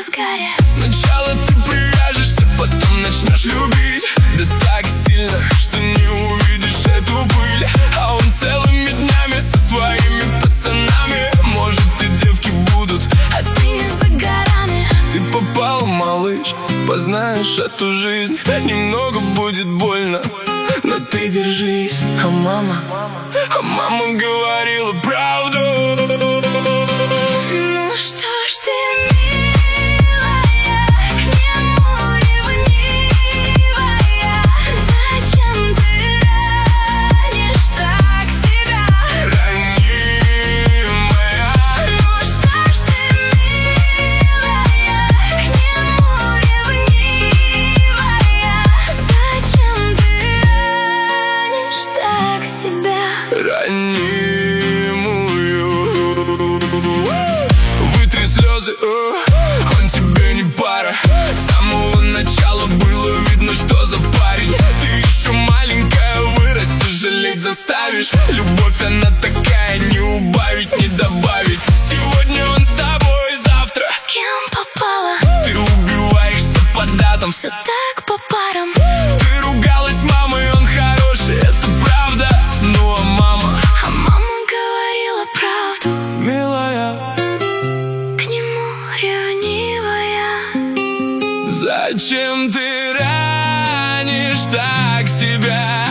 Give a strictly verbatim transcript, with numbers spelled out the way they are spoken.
разгаре. Сначала ты привяжешься, потом начнешь любить. Да так сильно, что не увидишь эту пыль. А он целыми днями со своими пацанами. Может и девки будут, а ты не за горами. ты попал, малыш, познаешь эту жизнь. Немного будет больно, но ты держись. А мама, а мама говорила правду. Ну что ж ты, милая, к нему ревнивая? Зачем ты ранишь так себя? Ранимая. Ну что ж ты, милая, к нему ревнивая? Зачем ты ранишь так себя? Ранимую. Вытри слезы, о, он тебе не пара. С самого начала было видно, что за парень. Ты еще маленькая, вырастешь, жалеть заставишь. Любовь она такая, не убавить, не добавить. Сегодня он с тобой, завтра С кем попала? ты убиваешься по датам. Все так по парам. Ты ругалась с мамой, он хороший, это правда. Ну а мама, А мама говорила правду. милая, К нему ревнивая. зачем ты ранишь так себя?